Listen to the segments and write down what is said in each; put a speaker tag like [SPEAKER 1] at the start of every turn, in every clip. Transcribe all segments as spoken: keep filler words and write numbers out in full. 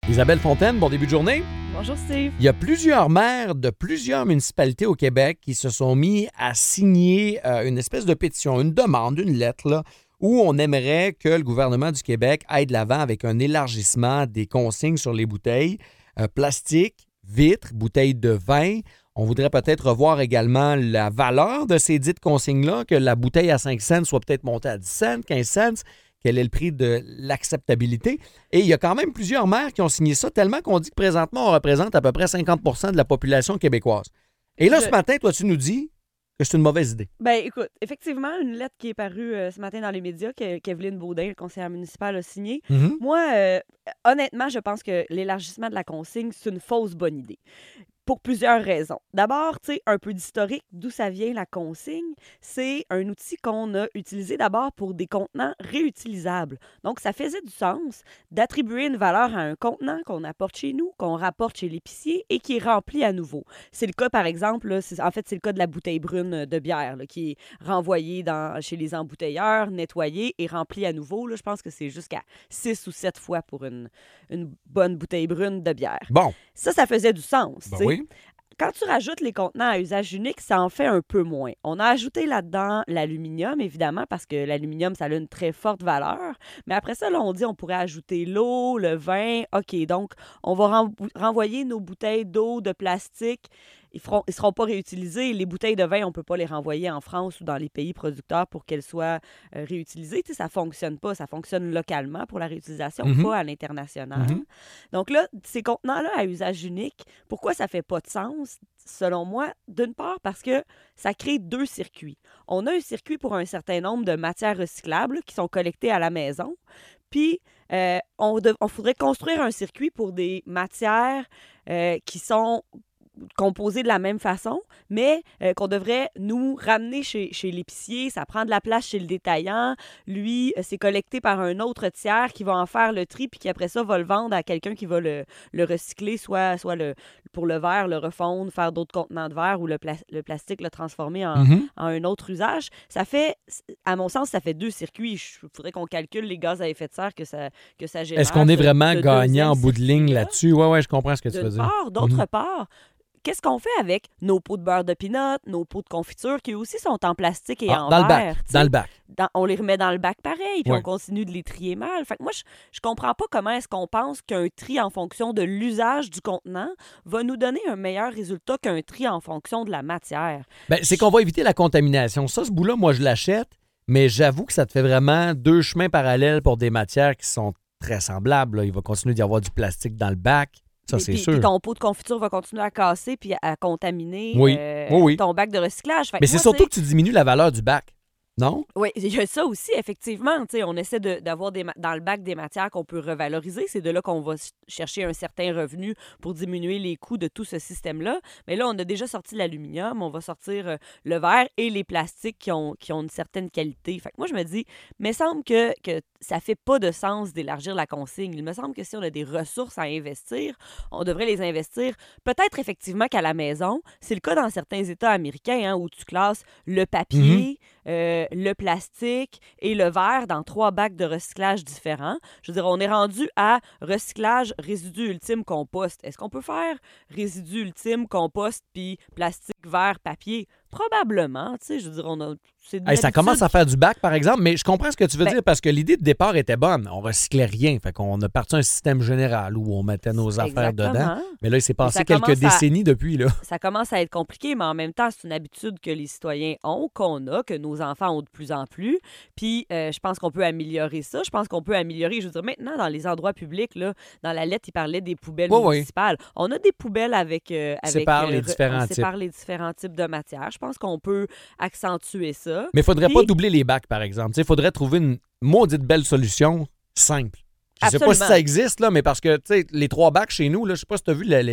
[SPEAKER 1] Isabelle Fontaine, bon début de journée.
[SPEAKER 2] Bonjour Steve.
[SPEAKER 1] Il y a plusieurs maires de plusieurs municipalités au Québec qui se sont mis à signer euh, une espèce de pétition, une demande, une lettre, là, où on aimerait que le gouvernement du Québec aille de l'avant avec un élargissement des consignes sur les bouteilles, euh, plastique, vitres, bouteilles de vin. On voudrait peut-être revoir également la valeur de ces dites consignes-là, que la bouteille à cinq cents soit peut-être montée à dix cents, quinze cents. Quel est le prix de l'acceptabilité. Et il y a quand même plusieurs maires qui ont signé ça, tellement qu'on dit que présentement, on représente à peu près cinquante pour cent de la population québécoise. Et là,
[SPEAKER 2] Je...
[SPEAKER 1] ce matin, toi, tu nous dis que c'est une mauvaise idée.
[SPEAKER 2] Ben écoute, effectivement, une lettre qui est parue euh, ce matin dans les médias, que qu'Evelyne Baudin, le conseillère municipal, a signée.
[SPEAKER 1] Mm-hmm.
[SPEAKER 2] Moi, euh, honnêtement, je pense que l'élargissement de la consigne, c'est une fausse bonne idée. Pour plusieurs raisons. D'abord, tu sais, un peu d'historique, d'où ça vient la consigne. C'est un outil qu'on a utilisé d'abord pour des contenants réutilisables. Donc, ça faisait du sens d'attribuer une valeur à un contenant qu'on apporte chez nous, qu'on rapporte chez l'épicier et qui est rempli à nouveau. C'est le cas, par exemple, là, c'est, en fait, c'est le cas de la bouteille brune de bière là, qui est renvoyée dans, chez les embouteilleurs, nettoyée et remplie à nouveau. Là, je pense que c'est jusqu'à six ou sept fois pour une, une bonne bouteille brune de bière.
[SPEAKER 1] Bon.
[SPEAKER 2] Ça, ça faisait du sens.
[SPEAKER 1] Ben
[SPEAKER 2] t'sais.
[SPEAKER 1] oui.
[SPEAKER 2] Quand tu rajoutes les contenants à usage unique, ça en fait un peu moins. On a ajouté là-dedans l'aluminium, évidemment, parce que l'aluminium, ça a une très forte valeur. Mais après ça, là, on dit on pourrait ajouter l'eau, le vin. OK, donc on va ren- renvoyer nos bouteilles d'eau, de plastique. Ils ne ils seront pas réutilisés. Les bouteilles de vin, on ne peut pas les renvoyer en France ou dans les pays producteurs pour qu'elles soient euh, réutilisées. Tu sais, ça ne fonctionne pas. Ça fonctionne localement pour la réutilisation,
[SPEAKER 1] Mm-hmm.
[SPEAKER 2] pas à l'international.
[SPEAKER 1] Mm-hmm.
[SPEAKER 2] Donc là, ces contenants-là à usage unique, pourquoi ça ne fait pas de sens? Selon moi, d'une part, parce que ça crée deux circuits. On a un circuit pour un certain nombre de matières recyclables qui sont collectées à la maison. Puis, euh, on, de, on faudrait construire un circuit pour des matières euh, qui sont composés de la même façon, mais euh, qu'on devrait nous ramener chez, chez l'épicier. Ça prend de la place chez le détaillant. Lui, euh, c'est collecté par un autre tiers qui va en faire le tri puis qui, après ça, va le vendre à quelqu'un qui va le, le recycler, soit, soit le, pour le verre, le refondre, faire d'autres contenants de verre ou le, pla- le plastique, le transformer en,
[SPEAKER 1] Mm-hmm.
[SPEAKER 2] en un autre usage. Ça fait, à mon sens, ça fait deux circuits. Il faudrait qu'on calcule les gaz à effet de serre que ça, que ça génère.
[SPEAKER 1] Est-ce qu'on est
[SPEAKER 2] ce-
[SPEAKER 1] vraiment
[SPEAKER 2] ce
[SPEAKER 1] gagnant en
[SPEAKER 2] deuxième
[SPEAKER 1] bout de ligne
[SPEAKER 2] circuit-là.
[SPEAKER 1] là-dessus? Oui, oui, je comprends ce que tu veux
[SPEAKER 2] D'une
[SPEAKER 1] dire.
[SPEAKER 2] part. D'autre
[SPEAKER 1] Mhm.
[SPEAKER 2] part, qu'est-ce qu'on fait avec nos pots de beurre de pinot, nos pots de confiture qui aussi sont en plastique et
[SPEAKER 1] Ah,
[SPEAKER 2] en
[SPEAKER 1] dans le
[SPEAKER 2] verre?
[SPEAKER 1] bac.
[SPEAKER 2] t'sais?
[SPEAKER 1] Dans le bac.
[SPEAKER 2] Dans- on les remet dans le bac pareil, puis
[SPEAKER 1] Ouais.
[SPEAKER 2] on continue de les trier mal. Fait que moi, je, je comprends pas comment est-ce qu'on pense qu'un tri en fonction de l'usage du contenant va nous donner un meilleur résultat qu'un tri en fonction de la matière.
[SPEAKER 1] Ben, c'est qu'on va éviter la contamination. Ça, ce bout-là, moi, je l'achète, mais j'avoue que ça te fait vraiment deux chemins parallèles pour des matières qui sont très semblables. Là. Il va continuer d'y avoir du plastique dans le bac. Ça,
[SPEAKER 2] Puis-
[SPEAKER 1] c'est
[SPEAKER 2] puis-
[SPEAKER 1] sûr.
[SPEAKER 2] Puis ton pot de confiture va continuer à casser puis à, à contaminer
[SPEAKER 1] Oui.
[SPEAKER 2] euh,
[SPEAKER 1] Oui, oui.
[SPEAKER 2] ton bac de recyclage. Fait que
[SPEAKER 1] Mais c'est
[SPEAKER 2] moi,
[SPEAKER 1] surtout
[SPEAKER 2] t'sais,
[SPEAKER 1] que tu diminues la valeur du bac. Non?
[SPEAKER 2] oui, il y a ça aussi, effectivement. Tu sais, on essaie de- d'avoir des ma- dans le bac des matières qu'on peut revaloriser. C'est de là qu'on va ch- chercher un certain revenu pour diminuer les coûts de tout ce système-là. Mais là, on a déjà sorti l'aluminium, on va sortir euh, le verre et les plastiques qui ont, qui ont une certaine qualité. Fait que moi, je me dis, il me semble que, que ça fait pas de sens d'élargir la consigne. Il me semble que si on a des ressources à investir, on devrait les investir peut-être effectivement qu'à la maison. C'est le cas dans certains États américains hein, où tu classes le papier, euh, le plastique et le verre dans trois bacs de recyclage différents. Je veux dire, on est rendu à recyclage, résidu ultime, compost. Est-ce qu'on peut faire résidu ultime, compost, puis plastique, verre, papier? Probablement, tu sais, je veux dire, on a... C'est une
[SPEAKER 1] Hey, ça
[SPEAKER 2] habitude
[SPEAKER 1] commence à faire du bac, par exemple, mais je comprends ce que tu veux
[SPEAKER 2] Ben-
[SPEAKER 1] dire parce que l'idée de départ était bonne. On recyclait rien. Fait qu'on a parti un système général où on mettait nos affaires dedans.
[SPEAKER 2] Exactement.
[SPEAKER 1] Mais là, il s'est passé
[SPEAKER 2] ça
[SPEAKER 1] quelques
[SPEAKER 2] commence à-
[SPEAKER 1] décennies depuis, là.
[SPEAKER 2] Ça commence à être compliqué, mais en même temps, c'est une habitude que les citoyens ont, qu'on a, que nos enfants ont de plus en plus. Puis, euh, je pense qu'on peut améliorer ça. Je pense qu'on peut améliorer, je veux dire, maintenant, dans les endroits publics, là, dans la lettre, il parlait des poubelles
[SPEAKER 1] Oui, oui.
[SPEAKER 2] municipales. On a des poubelles avec... euh, avec
[SPEAKER 1] Sépare les
[SPEAKER 2] re-
[SPEAKER 1] différents
[SPEAKER 2] on
[SPEAKER 1] types.
[SPEAKER 2] sépare les différents types de matières. Je pense qu'on peut accentuer ça.
[SPEAKER 1] Mais il faudrait
[SPEAKER 2] Puis-
[SPEAKER 1] pas doubler les bacs, par exemple. Il faudrait trouver une maudite belle solution simple. Je sais pas si
[SPEAKER 2] Absolument.
[SPEAKER 1] ça existe, là, mais parce que tu sais, les trois bacs chez nous, là, je sais pas si tu as vu le- les-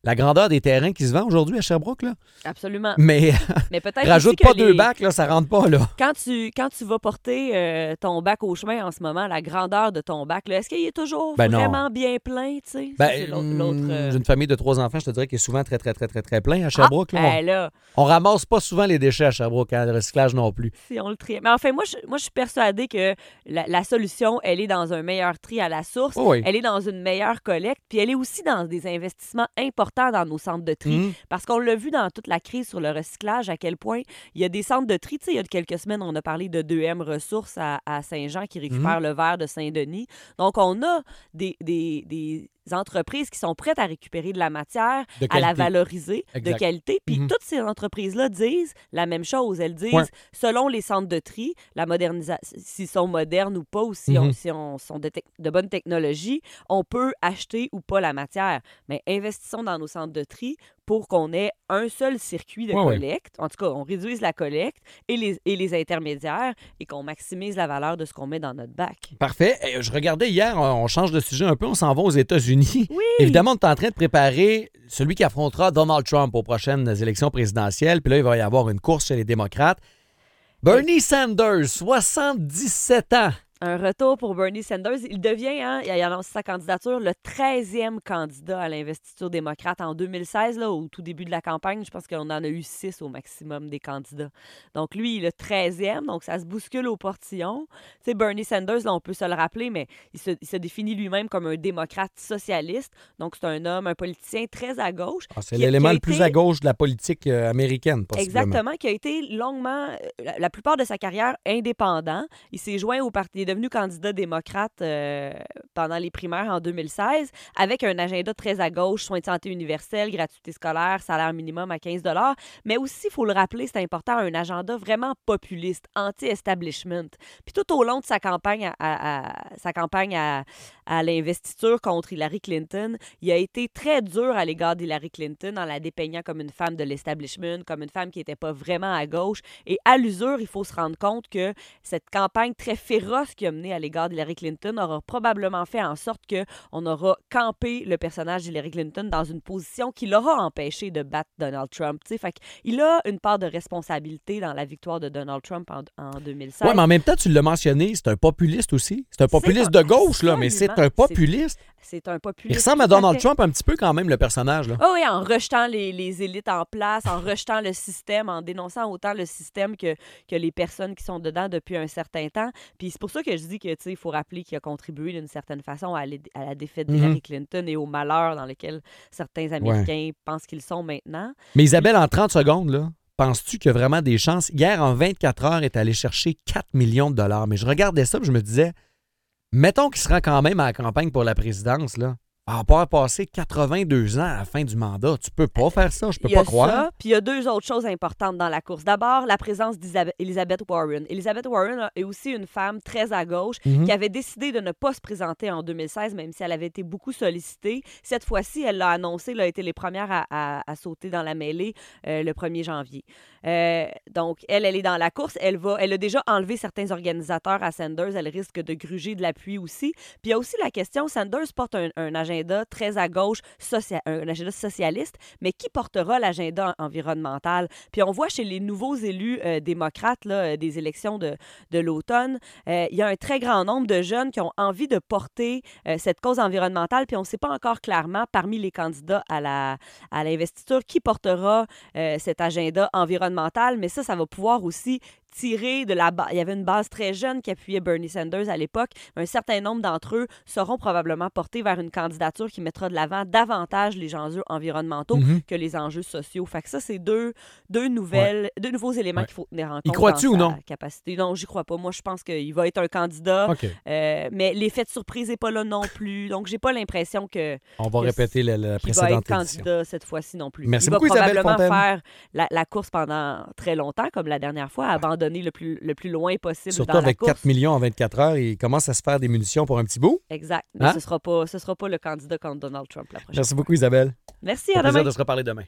[SPEAKER 1] la grandeur des terrains qui se vendent aujourd'hui à Sherbrooke, là.
[SPEAKER 2] Absolument.
[SPEAKER 1] Mais,
[SPEAKER 2] Mais peut-être
[SPEAKER 1] rajoute
[SPEAKER 2] aussi
[SPEAKER 1] pas
[SPEAKER 2] que
[SPEAKER 1] deux
[SPEAKER 2] les-
[SPEAKER 1] bacs, là, ça rentre pas, là.
[SPEAKER 2] Quand tu, quand tu vas porter euh, ton bac au chemin en ce moment, la grandeur de ton bac, là, est-ce qu'il est toujours
[SPEAKER 1] Ben non.
[SPEAKER 2] vraiment bien plein, tu sais? Ça,
[SPEAKER 1] Ben,
[SPEAKER 2] c'est l'autre- l'autre, euh,
[SPEAKER 1] j'ai une famille de trois enfants, je te dirais qu'il est souvent très, très, très, très, très plein à Sherbrooke. là. On,
[SPEAKER 2] ben là,
[SPEAKER 1] on ramasse pas souvent les déchets à Sherbrooke, hein, le recyclage non plus.
[SPEAKER 2] si on le trie. Mais enfin, moi, je, moi, je suis persuadée que la, la solution, elle est dans un meilleur tri à la source,
[SPEAKER 1] Oh oui.
[SPEAKER 2] elle est dans une meilleure collecte, puis elle est aussi dans des investissements importants dans nos centres de tri.
[SPEAKER 1] Mhm.
[SPEAKER 2] Parce qu'on l'a vu dans toute la crise sur le recyclage, à quel point il y a des centres de tri. Tu sais, il y a quelques semaines, on a parlé de deux M Ressources à, à Saint-Jean qui récupèrent le verre de Saint-Denis. Donc, on a des, des, des entreprises qui sont prêtes à récupérer de la matière,
[SPEAKER 1] De
[SPEAKER 2] à la
[SPEAKER 1] qualité.
[SPEAKER 2] valoriser
[SPEAKER 1] Exact.
[SPEAKER 2] de qualité. Puis
[SPEAKER 1] Mhm.
[SPEAKER 2] toutes ces entreprises-là disent la même chose. Elles disent,
[SPEAKER 1] Ouais.
[SPEAKER 2] selon les centres de tri, la modernisation, s'ils sont modernes ou pas, ou si on,
[SPEAKER 1] Mhm.
[SPEAKER 2] si on sont de, tec- de bonne technologie, on peut acheter ou pas la matière. Mais investissons dans nos centres de tri pour qu'on ait un seul circuit de
[SPEAKER 1] Ouais, ouais.
[SPEAKER 2] collecte. En tout cas, on réduise la collecte et les, et les intermédiaires et qu'on maximise la valeur de ce qu'on met dans notre bac.
[SPEAKER 1] Parfait. Eh, Je regardais hier, on change de sujet un peu, on s'en va aux États-Unis.
[SPEAKER 2] Oui!
[SPEAKER 1] Évidemment, on est en train de préparer celui qui affrontera Donald Trump aux prochaines élections présidentielles. Puis là, il va y avoir une course chez les démocrates. Bernie Sanders, soixante-dix-sept ans.
[SPEAKER 2] Un retour pour Bernie Sanders. Il devient, hein, il a annoncé sa candidature, le treizième candidat à l'investiture démocrate en deux mille seize, là, au tout début de la campagne. Je pense qu'on en a eu six au maximum des candidats. Donc, lui, il est le treizième, donc ça se bouscule au portillon. Tu sais, Bernie Sanders, là, on peut se le rappeler, mais il se, il se définit lui-même comme un démocrate socialiste. Donc, c'est un homme, un politicien très à gauche.
[SPEAKER 1] Ah, c'est
[SPEAKER 2] qui a-
[SPEAKER 1] l'élément
[SPEAKER 2] qui a
[SPEAKER 1] le plus
[SPEAKER 2] été-
[SPEAKER 1] à gauche de la politique euh, américaine, possiblement.
[SPEAKER 2] Exactement, qui a été longuement, euh, la, la plupart de sa carrière, indépendant. Il s'est joint au parti, il est devenu candidat démocrate euh, pendant les primaires en deux mille seize, avec un agenda très à gauche, soins de santé universels, gratuité scolaire, salaire minimum à quinze dollars. Mais aussi, il faut le rappeler, c'est important, un agenda vraiment populiste, anti-establishment. Puis tout au long de sa campagne à, à- à- sa campagne à, à l'investiture contre Hillary Clinton, il a été très dur à l'égard d'Hillary Clinton en la dépeignant comme une femme de l'establishment, comme une femme qui n'était pas vraiment à gauche. Et à l'usure, il faut se rendre compte que cette campagne très féroce qu'il a menée à l'égard d'Hillary Clinton aura probablement fait en sorte qu'on aura campé le personnage d'Hillary Clinton dans une position qui l'aura empêché de battre Donald Trump. Tu sais, fait qu'il a une part de responsabilité dans la victoire de Donald Trump en, en deux mille seize.
[SPEAKER 1] Oui, mais en même temps, tu l'as mentionné, c'est un populiste aussi. C'est un populiste
[SPEAKER 2] C'est un-
[SPEAKER 1] de gauche, là, mais c'est
[SPEAKER 2] absolument.
[SPEAKER 1] un populiste.
[SPEAKER 2] C'est un
[SPEAKER 1] Il
[SPEAKER 2] populiste.
[SPEAKER 1] ressemble à
[SPEAKER 2] tout à
[SPEAKER 1] Donald
[SPEAKER 2] fait.
[SPEAKER 1] Trump un petit peu quand même, le personnage. Là.
[SPEAKER 2] Ah oui, en rejetant les, les élites en place, en rejetant le système, en dénonçant autant le système que, que les personnes qui sont dedans depuis un certain temps. Puis c'est pour ça que je dis que, tu sais, il faut rappeler qu'il a contribué d'une certaine façon à, l'é- à la défaite
[SPEAKER 1] Mhm.
[SPEAKER 2] d'Hillary Clinton et au malheur dans lequel certains Américains pensent qu'ils sont maintenant.
[SPEAKER 1] Mais Isabelle, en trente secondes, là, penses-tu qu'il y a vraiment des chances? Hier, en vingt-quatre heures, il est allé chercher quatre millions de dollars. Mais je regardais ça et je me disais, mettons qu'il se rend quand même à la campagne pour la présidence, là. Il va pouvoir passer quatre-vingt-deux ans à la fin du mandat. Tu peux pas faire ça, je peux
[SPEAKER 2] Il y a
[SPEAKER 1] pas croire.
[SPEAKER 2] ça, puis il y a deux autres choses importantes dans la course. D'abord, la présence d'Elizabeth Warren. Elizabeth Warren est aussi une femme très à gauche
[SPEAKER 1] Mhm.
[SPEAKER 2] qui avait décidé de ne pas se présenter en deux mille seize, même si elle avait été beaucoup sollicitée. Cette fois-ci, elle l'a annoncé, elle a été les premières à, à- à sauter dans la mêlée euh, le premier janvier. Euh, donc, elle, elle est dans la course. Elle, va, elle a déjà enlevé certains organisateurs à Sanders. Elle risque de gruger de l'appui aussi. Puis il y a aussi la question, Sanders porte un, un agenda très à gauche, socia- un agenda socialiste, mais qui portera l'agenda environnemental? Puis on voit chez les nouveaux élus euh, démocrates là, euh, des élections de, de l'automne, euh, il y a un très grand nombre de jeunes qui ont envie de porter euh, cette cause environnementale, puis on ne sait pas encore clairement parmi les candidats à la à l'investiture qui portera euh, cet agenda environnemental, mais ça, ça va pouvoir aussi tirer de la base. Il y avait une base très jeune qui appuyait Bernie Sanders à l'époque. Un certain nombre d'entre eux seront probablement portés vers une candidature qui mettra de l'avant davantage les enjeux environnementaux
[SPEAKER 1] Mhm.
[SPEAKER 2] que les enjeux sociaux. Fait que ça, c'est deux, deux nouvelles, deux nouveaux éléments
[SPEAKER 1] Ouais.
[SPEAKER 2] qu'il faut tenir en compte.
[SPEAKER 1] Y crois-tu
[SPEAKER 2] dans
[SPEAKER 1] ou
[SPEAKER 2] sa
[SPEAKER 1] non?
[SPEAKER 2] Capacité. Non, j'y crois pas. Moi, je pense qu'il va être un candidat,
[SPEAKER 1] OK.
[SPEAKER 2] euh, mais l'effet de surprise n'est pas là non plus. Donc, j'ai pas l'impression que
[SPEAKER 1] On va
[SPEAKER 2] que
[SPEAKER 1] répéter la, la
[SPEAKER 2] qu'il va être
[SPEAKER 1] précédente édition.
[SPEAKER 2] candidat cette fois-ci non plus.
[SPEAKER 1] Merci
[SPEAKER 2] il va
[SPEAKER 1] beaucoup, Isabelle
[SPEAKER 2] probablement
[SPEAKER 1] Fontaine.
[SPEAKER 2] faire la, la course pendant très longtemps, comme la dernière fois, abandonner le plus, le plus loin possible
[SPEAKER 1] Surtout
[SPEAKER 2] dans la
[SPEAKER 1] avec
[SPEAKER 2] course.
[SPEAKER 1] quatre millions en vingt-quatre heures, il commence à se faire des munitions pour un petit bout.
[SPEAKER 2] Exact. Mais
[SPEAKER 1] Hein?
[SPEAKER 2] ce sera pas, ce sera pas le candidat contre Donald Trump la prochaine.
[SPEAKER 1] Merci beaucoup, Isabelle.
[SPEAKER 2] Merci,
[SPEAKER 1] Au
[SPEAKER 2] à
[SPEAKER 1] plaisir
[SPEAKER 2] demain.
[SPEAKER 1] de se reparler demain.